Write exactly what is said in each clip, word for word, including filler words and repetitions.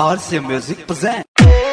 R C Music present.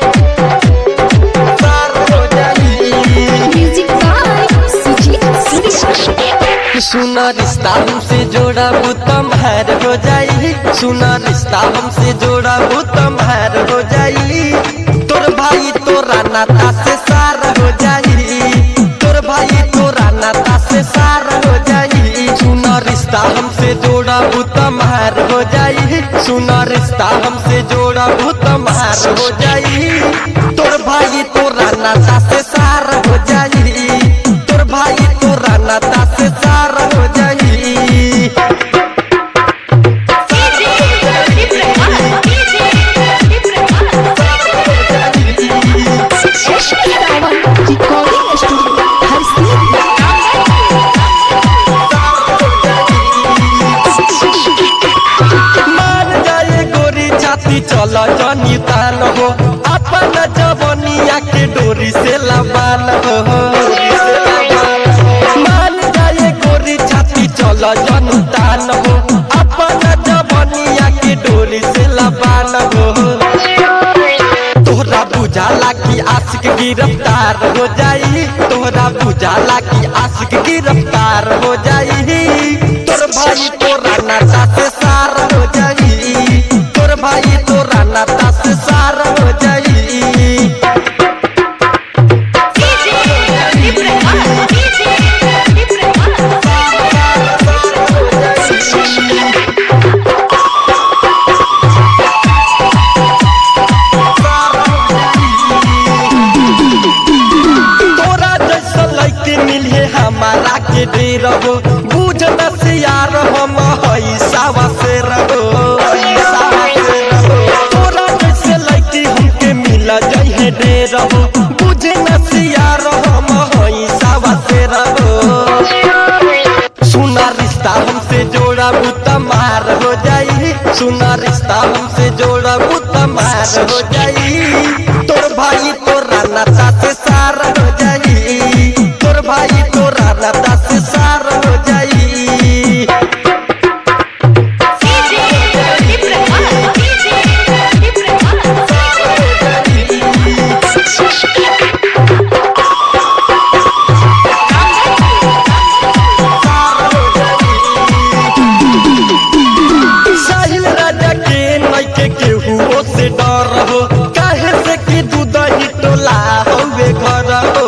Music by Sujeet Surya. सुना रिश्ता हमसे जोड़ा वो तुम्हार हो जाई, सुना रिश्ता हमसे जोड़ा वो तुम्हार हो जाई। तोर भाई तोरा नाता से सार हो जाई, तोर भाई तोरा नाता से सार हो जाई। सुना रिश्ता हमसे जोड़ा वो तुम्हार हो जाई, सुना रिश्ता हमसे जोड़ा वो तुम्हार हो जाई। तोर भाई तोरा नाता से सार हो जाई, तोर भाई तोरा नाता से सार हो जाई। रिकॉर्डिंग स्टूडियो हर मान जाए गोरी छाती चल जनी तान हो, अपन जवनिया के डोरी से लबान हो। मान जाए गोरी छाती चल जनी तान हो, अपन जवनिया के डोरी से लबान हो। तोहरा बुझाला की आशिक गिरफ्तार हो जाई, तोहरा बुझाला की आशिक गिरफ्तार हो जाई। तोर भाई तोरा नाता से सार हो जाई, तोर भाई तोरा नाता से सार हो जाई। तोरा जैसा लड़के मिले हमारा के दे रहो, बुझ नसियार हम हई सावा से रहो। तोरा जैसे लड़के हमके मिला जहे दे रहो, बुझ नसियार हम हई सावा से रहो। सुना रिश्ता हमसे जोड़ा वो तमार हो जाई, सुना रिश्ता हमसे जोड़ा वो तमार हो जाई। तोर भाई तोरा नाता से सार हो जाई, तोर भाई तोरा नाता से सार हो जाई। साहिल राजा के नइके केहू से डर हो, काहे से कि दूध ही टोला होवे घर हो।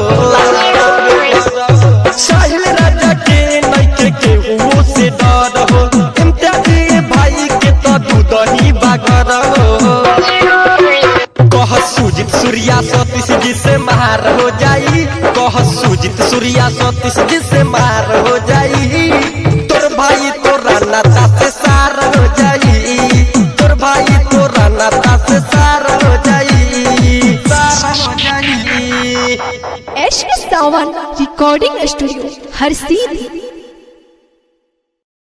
साहिल राजा के नइके केहू से डर हो, इम्तियाजी भाई के तो दूध ही बागर हो। कह सुजित सूर्या सतीश जी से मार हो जाई, कह सुजित सूर्या सतीश जी से मार हो जाई। तोर भाई तोरा नाता से सार हो जाई, तोर भाई तोरा नाता से सार हो जाई, सार हो जाई। एश सावन रिकॉर्डिंग स्टूडियो हर सीधी।